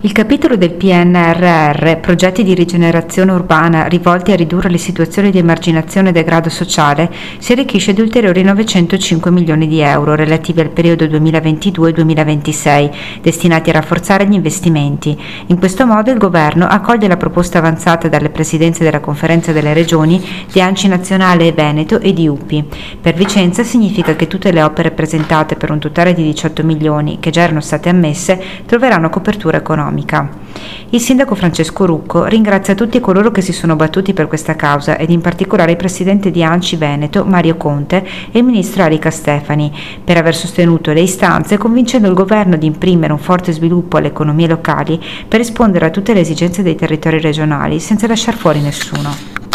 Il capitolo del PNRR, progetti di rigenerazione urbana rivolti a ridurre le situazioni di emarginazione e degrado sociale, si arricchisce di ulteriori 905 milioni di euro relativi al periodo 2022-2026, destinati a rafforzare gli investimenti. In questo modo il Governo accoglie la proposta avanzata dalle presidenze della Conferenza delle Regioni, di ANCI Nazionale e Veneto e di UPI. Per Vicenza significa che tutte le opere presentate per un totale di 18 milioni, che già erano state ammesse, troveranno copertura economica. Il sindaco Francesco Rucco ringrazia tutti coloro che si sono battuti per questa causa ed in particolare il presidente di ANCI Veneto, Mario Conte, e il ministro Erika Stefani, per aver sostenuto le istanze, convincendo il governo di imprimere un forte sviluppo alle economie locali per rispondere a tutte le esigenze dei territori regionali senza lasciar fuori nessuno.